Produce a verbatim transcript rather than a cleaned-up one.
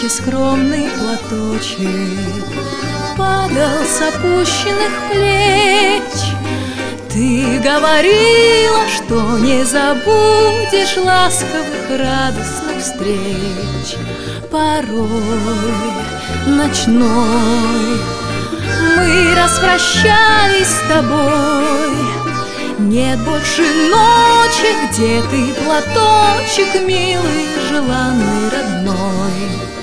руки скромный платочек падал с опущенных плеч. Ты говорила, что не забудешь ласковых, радостных встреч. Порой ночной мы распрощались с тобой. Нет больше ночи, где ты, платочек милый, желанный, родной.